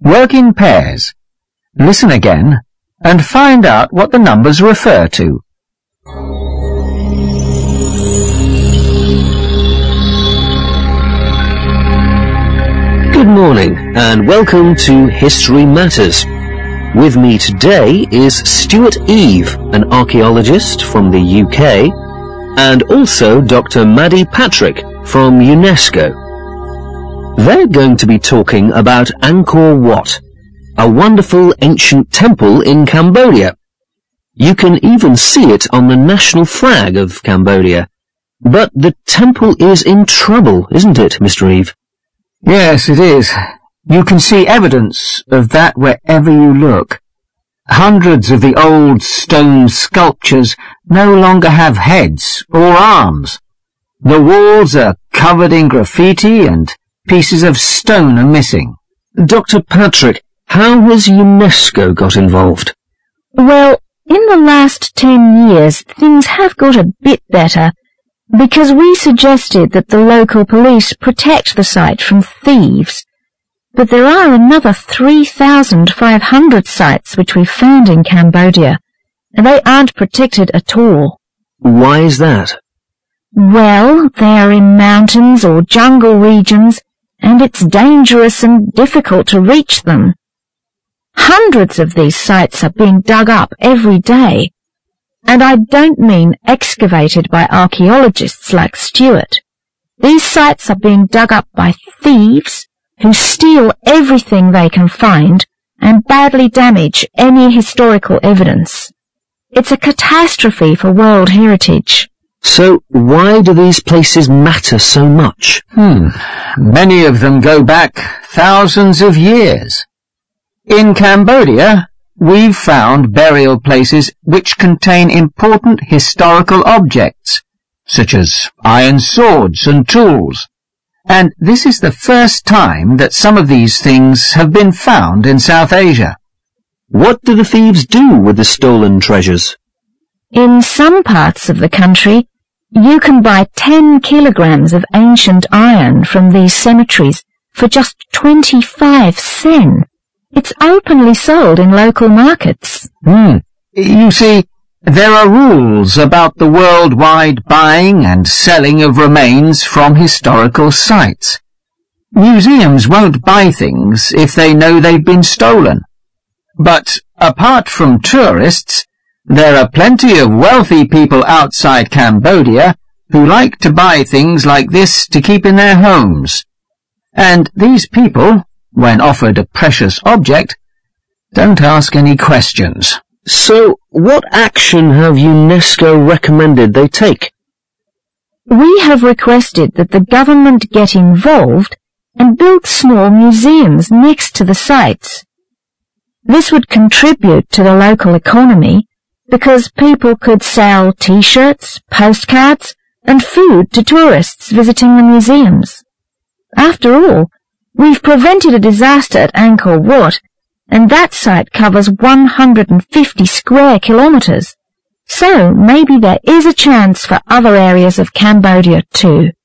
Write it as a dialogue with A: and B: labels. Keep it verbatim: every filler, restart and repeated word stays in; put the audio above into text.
A: Work in pairs. Listen again and find out what the numbers refer to.
B: Good morning and welcome to History Matters. With me today is Stuart Eve, an archaeologist from the U K, and also Doctor Maddie Patrick from UNESCO. They're going to be talking about Angkor Wat, a wonderful ancient temple in Cambodia. You can even see it on the national flag of Cambodia. But the temple is in trouble, isn't it, Mister Eve?
A: Yes, it is. You can see evidence of that wherever you look. Hundreds of the old stone sculptures no longer have heads or arms. The walls are covered in graffiti and pieces of stone are missing.
B: Doctor Patrick, how has UNESCO got involved?
C: Well, in the last ten years, things have got a bit better, because we suggested that the local police protect the site from thieves. But there are another three thousand five hundred sites which we found in Cambodia, and they aren't protected at all.
B: Why is that?
C: Well, they are in mountains or jungle regions, and it's dangerous and difficult to reach them. Hundreds of these sites are being dug up every day. And I don't mean excavated by archaeologists like Stuart. These sites are being dug up by thieves who steal everything they can find and badly damage any historical evidence. It's a catastrophe for world heritage.
B: So why do these places matter so much?
A: Hmm. Many of them go back thousands of years. In Cambodia, we've found burial places which contain important historical objects, such as iron swords and tools, and this is the first time that some of these things have been found in South Asia.
B: What do the thieves do with the stolen treasures?
C: In some parts of the country, you can buy ten kilograms of ancient iron from these cemeteries for just twenty-five sen. It's openly sold in local markets.
A: Hmm. You see, there are rules about the worldwide buying and selling of remains from historical sites. Museums won't buy things if they know they've been stolen. But apart from tourists, there are plenty of wealthy people outside Cambodia who like to buy things like this to keep in their homes. And these people, when offered a precious object, don't ask any questions.
B: So, what action have UNESCO recommended they take?
C: We have requested that the government get involved and build small museums next to the sites. This would contribute to the local economy because people could sell t-shirts, postcards, and food to tourists visiting the museums. After all, we've prevented a disaster at Angkor Wat, and that site covers one hundred fifty square kilometres. So maybe there is a chance for other areas of Cambodia too.